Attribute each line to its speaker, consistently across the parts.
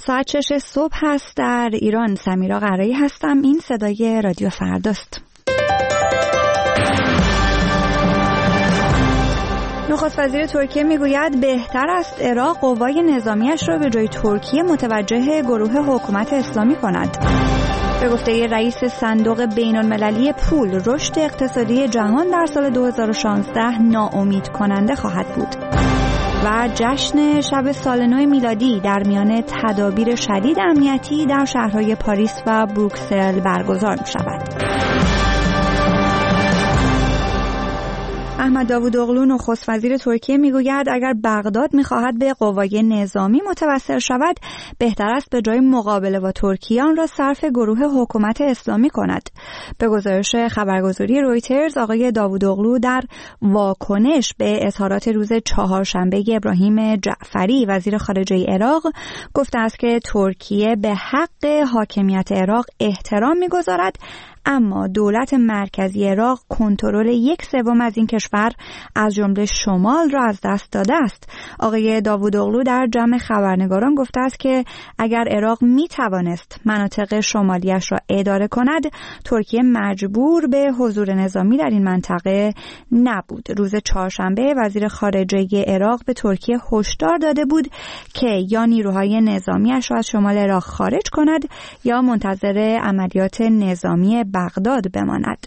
Speaker 1: ساعت 6 صبح هست در ایران. سمیرا قرایی هستم. این صدای رادیو فرداست. نخست وزیر ترکیه میگوید بهتر است عراق قوای نظامیش را به جای ترکیه متوجه گروه حکومت اسلامی کند. به گفته رئیس صندوق بین‌المللی پول، رشد اقتصادی جهان در سال 2016 ناامید کننده خواهد بود. و جشن شب سال نو میلادی در میان تدابیر شدید امنیتی در شهرهای پاریس و بروکسل برگزار می شود. احمد داوودوغلو نخست وزیر ترکیه میگوید اگر بغداد میخواهد به قوای نظامی متوسل شود، بهتر است به جای مقابله با ترکیه آن را صرف گروه حکومت اسلامی کند. به گزارش خبرگزاری رویترز، آقای داوودوغلو در واکنش به اظهارات روز چهارشنبه ابراهیم جعفری وزیر خارجه عراق گفته است که ترکیه به حق حاکمیت عراق احترام میگذارد، اما دولت مرکزی عراق کنترل 1/3 از این کشور از جمله شمال را از دست داده است. آقای داوودوغلو در جمع خبرنگاران گفته است که اگر عراق می توانست مناطق شمالیش را اداره کند، ترکیه مجبور به حضور نظامی در این منطقه نبود. روز چهارشنبه وزیر خارجه عراق به ترکیه هشدار داده بود که یا نیروهای نظامیش را از شمال عراق خارج کند یا منتظر عملیات نظامی بغداد بماند.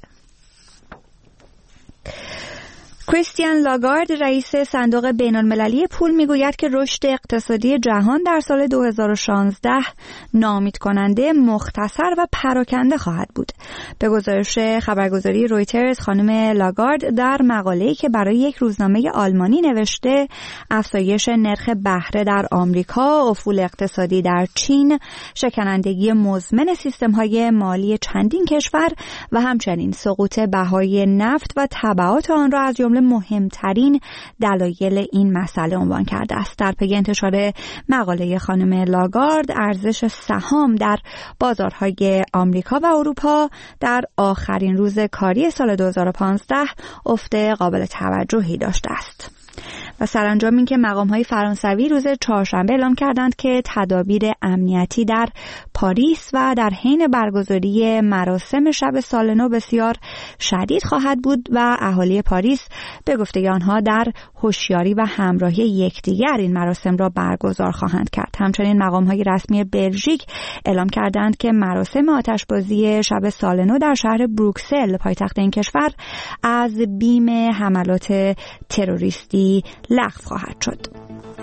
Speaker 1: کریستیان لاگارد رئیس صندوق بین‌المللی پول میگوید که رشد اقتصادی جهان در سال 2016 ناامید کننده، مختصر و پراکنده خواهد بود. به گزارش خبرگزاری رویترز، خانم لاگارد در مقاله‌ای که برای یک روزنامه آلمانی نوشته، افزایش نرخ بهره در آمریکا، افول اقتصادی در چین، شکنندگی مزمن سیستم‌های مالی چندین کشور و همچنین سقوط بهای نفت و تبعات آن را از جمله مهمترین دلایل این مسئله عنوان کرده است. در پی انتشار مقاله خانم لاگارد، ارزش سهام در بازارهای آمریکا و اروپا در آخرین روز کاری سال 2015 افت قابل توجهی داشته است. و سرانجام این که مقام‌های فرانسوی روز چهارشنبه اعلام کردند که تدابیر امنیتی در پاریس و در حین برگزاری مراسم شب سال نو بسیار شدید خواهد بود و اهالی پاریس به گفته آنها در هوشیاری و همراهی یکدیگر این مراسم را برگزار خواهند کرد. همچنین مقام‌های رسمی بلژیک اعلام کردند که مراسم آتشبازی شب سال نو در شهر بروکسل، پایتخت این کشور، از بیم حملات تروریستی لغو خواهد شد.